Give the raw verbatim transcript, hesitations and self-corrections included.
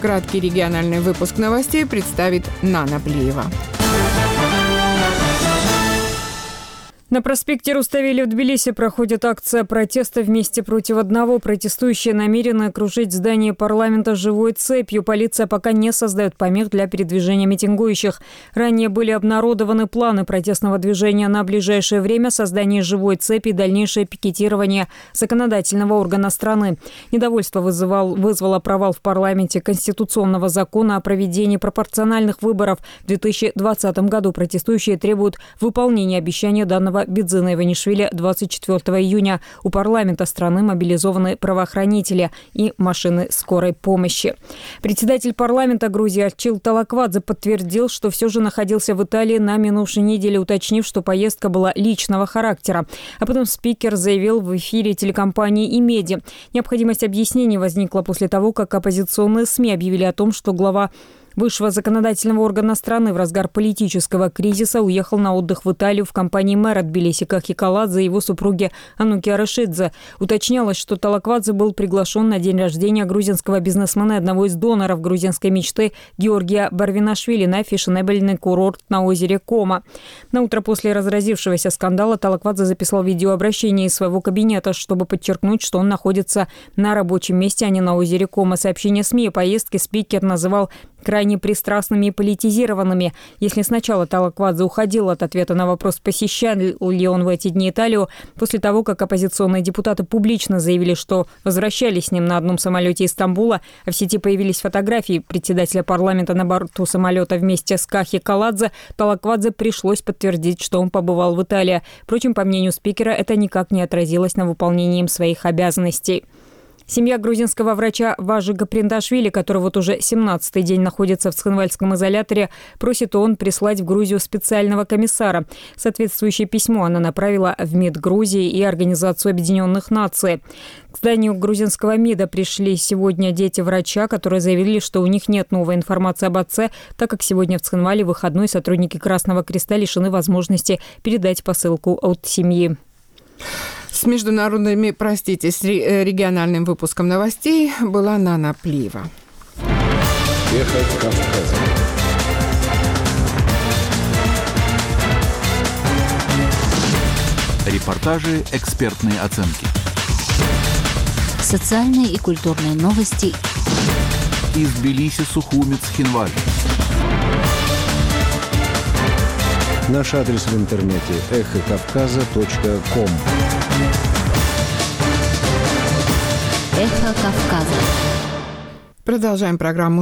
Краткий региональный выпуск новостей представит Нана Плиева. На проспекте Руставели в Тбилиси проходит акция протеста «Вместе против одного». Протестующие намерены окружить здание парламента живой цепью. Полиция пока не создает помех для передвижения митингующих. Ранее были обнародованы планы протестного движения на ближайшее время: создание живой цепи и дальнейшее пикетирование законодательного органа страны. Недовольство вызывал, вызвало провал в парламенте конституционного закона о проведении пропорциональных выборов. В две тысячи двадцатом году протестующие требуют выполнения обещания данного Бидзина Иванишвили. Двадцать четвёртого июня у парламента страны мобилизованы правоохранители и машины скорой помощи. Председатель парламента Грузии Арчил Талаквадзе подтвердил, что все же находился в Италии на минувшей неделе, уточнив, что поездка была личного характера. А потом спикер заявил в эфире телекомпании «Имеди». Необходимость объяснений возникла после того, как оппозиционные СМИ объявили о том, что глава высшего законодательного органа страны в разгар политического кризиса уехал на отдых в Италию в компании мэра Тбилиси Кахи Каладзе и его супруги Ануки Арашидзе. Уточнялось, что Талаквадзе был приглашен на день рождения грузинского бизнесмена и одного из доноров грузинской мечты Георгия Барвинашвили на фешенебельный курорт на озере Кома. На утро после разразившегося скандала Талаквадзе записал видеообращение из своего кабинета, чтобы подчеркнуть, что он находится на рабочем месте, а не на озере Кома. Сообщение СМИ о поездке спикер называл крайне пристрастными и политизированными. Если сначала Талаквадзе уходил от ответа на вопрос, посещал ли он в эти дни Италию, после того, как оппозиционные депутаты публично заявили, что возвращались с ним на одном самолете из Стамбула, а в сети появились фотографии председателя парламента на борту самолета вместе с Кахи Каладзе, Талаквадзе пришлось подтвердить, что он побывал в Италии. Впрочем, по мнению спикера, это никак не отразилось на выполнении им своих обязанностей. Семья грузинского врача Важи Гаприндашвили, который вот уже семнадцатый день находится в Цхинвальском изоляторе, просит ООН прислать в Грузию специального комиссара. Соответствующее письмо она направила в МИД Грузии и Организацию Объединенных Наций. К зданию грузинского МИДа пришли сегодня дети врача, которые заявили, что у них нет новой информации об отце, так как сегодня в Цхинвале выходной, сотрудники Красного Креста лишены возможности передать посылку от семьи. С международными, простите, с региональным выпуском новостей была Нана Плиева. Эхо Кавказа. Репортажи, экспертные оценки. Социальные и культурные новости. Из Тбилиси, Сухуми, Цхинваль. Наш адрес в интернете эхо кавказа точка ком. Эхо Кавказа. Продолжаем программу